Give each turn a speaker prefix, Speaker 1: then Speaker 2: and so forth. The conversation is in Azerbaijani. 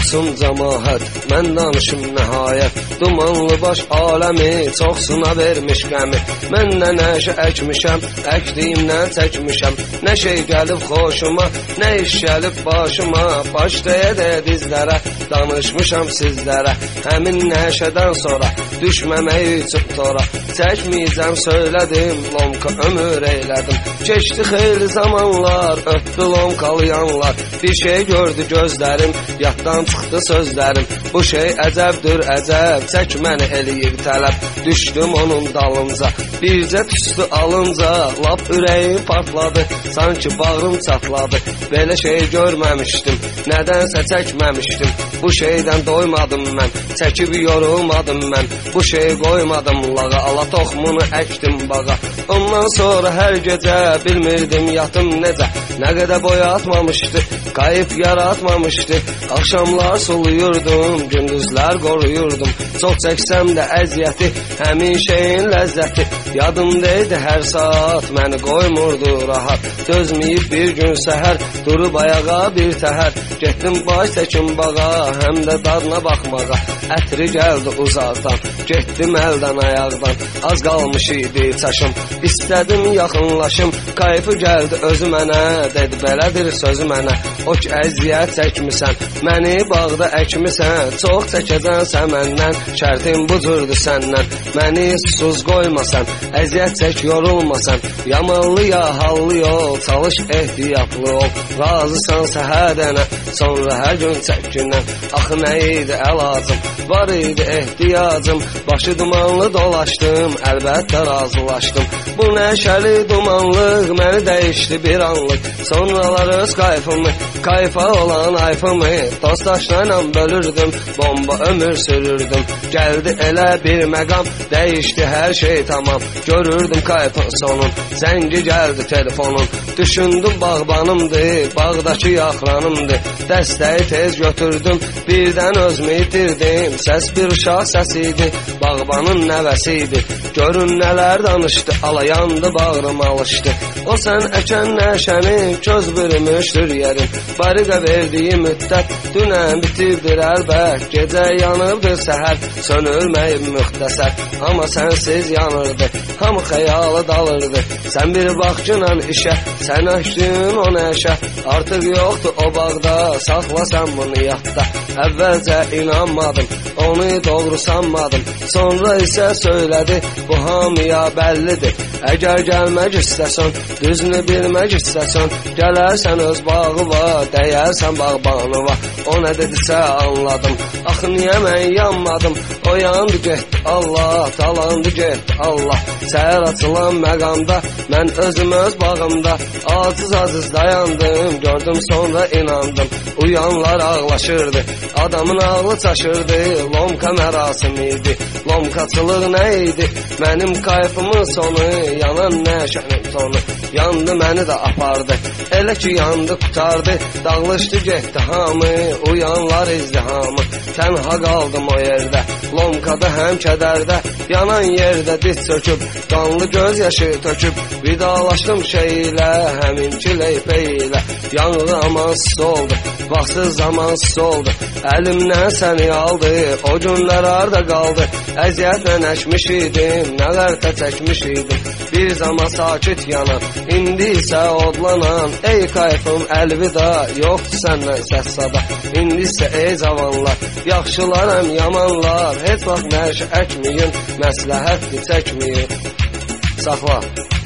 Speaker 1: Baxsın cəmaət, mən danışım nəhayət. Dumanlı baş aləmi, çoxsuna vermiş qəmi. Mən nə nəşə əkmişəm, əkdiyimdən çəkmişəm. Nə şey gəlib xoşuma, nə iş gəlib başıma. Baş deyə dizlərə, danışmışam sizlərə. Həmin nəşədən sonra düşməmək üçün tora. Çəkməyəcəm söylədim, lomka ömür eylədim. Keçdi xeyli zamanlar, ötdü lomkalayanlar. Bir şey gördü gözlərim, yaddan çıxdı sözlərim. Bu şey əcəbdir əcəb, çək məni eləyir tələb. Düşdüm onun dalınca, bircə tüstü alınca. Lap ürəyim partladı, sanki bağrım çatladı. Belə şey görməmişdim, nədənsə çəkməmişdim. Bu şeydən doymadım mən, çəkib yorulmadım mən. Bu şey qoymadım lağa, ala toxumunu əkdim bağa. Ondan sonra hər gecə bilmirdim yatım necə. Nə qədər boyatmamışdı, qayıb yaratmamışdı. Axşamlar suluyurdum, gündüzlər qoruyurdum. Çox çəksəm də əziyyəti, həmin şeyin ləzzəti. Yadımdaydı hər saat, məni qoymurdu rahat. Dözməyib bir gün səhər, durub ayağa bir təhər. Getdim baş çəkim bağa, həm də dadına baxmağa. Ətri gəldi uzaqdan, getdim əldən ayaqdan. Az qalmış idi çaşım, istədim yaxınlaşım. Kayfı gəldi özü mənə, dedi belədir sözü mənə. O ki əziyyət çəkmisən, məni bağda əkmisən. Çox çəkəcənsən məndən, şərtim bu cürdür səndən. Məni susuz qoymasan, əziyyət çək yorulmasan. Yamanlı ya hallı yol, çalış ehtiyatlı ol. Razısansa hər dənə, sonra hər gün çəkindən. Axı nə idi əlacım, var idi ehtiyacım. Başı dumanlı dolaşdım, əlbəttə razılaşdım. Bu nəşəli dumanlıq məni dəyişdi bir anlıq. Sonralar öz kayfımı, kayfa olan ayfımı dostdaşlarla bölürdüm, bomba ömür sürürdüm. Gəldi elə bir məqam, dəyişdi hər şey tamam. Görürdüm kayfın sonun, zəngi gəldi telefonun. Düşündüm bağbanımdır, bağdakı yaxranımdır. Dəstəyi tez götürdüm, birdən özümü itirdim. Səs bir uşaq səsiydi, bağbanın nəvəsiydi. Görün nələr danışdı, alayandı bağrım alışdı. O sən əkən nəşəni, köz bürümüşdür yerim. Bariqa verdiyi müddət, dünən bitirdir əlbət. Gecə yanırdı səhər, sönülməyib müxtəsər. Amma sənsiz yanırdı, hamı xəyalı dalırdı. Sən bir baxcınan işə, sən əkdin o nəşə. Artıq yoxdur o bağda, saxlasan bunu yadda. Əvvəlcə inanmadım, onu doğru sanmadım. Sonra isə söylədi, bu hamıya bəllidir. Əgər gəlmək istəsən, düzünü bilmək istəsən, gələrsən öz bağıva, dəyərsən bağbanıva. O nə dedisə anladım, axı niyə mən yanmadım. O yandı getdi Allah, talandı getdi Allah. Səhər açılan məqamda, mən özüm öz bağımda aciz dayandım, gördüm sonra inandım. Uyanlar ağlaşırdı, adamın ağlı çaşırdı. Lomka mərasimi idi, lomkaçılıq nə idi? Mənim kayfımın sonu, yanan nəşənin sonu. Yandı məni də apardı, elə ki yandı qutardı. Dağılışdı getdi hamı, uyanlar izdihamı. Tənha qaldım o yerdə, lomkada həm kədərdə. Yanan yerdə diz çöküb, qanlı göz yaşı töküb. Vidalaşdım şeylə, həminki leypə ilə. Yanığı amansız oldu, vaxtsız zamansız oldu. Əlimdən səni aldı, o günlər harda qaldı. Əziyyətlə əkmiş idim, nələrdə çəkmiş idim. Bir zaman sakit yanan, indi isə odlanan. Ey kayfım əlvida, yoxdur səndən səs sada. İndi isə ey cavanlar, yaxşılar həm yamanlar. Heç vaxt nəşə əkməyin, məsləhətdir çəkməyin. Saxla.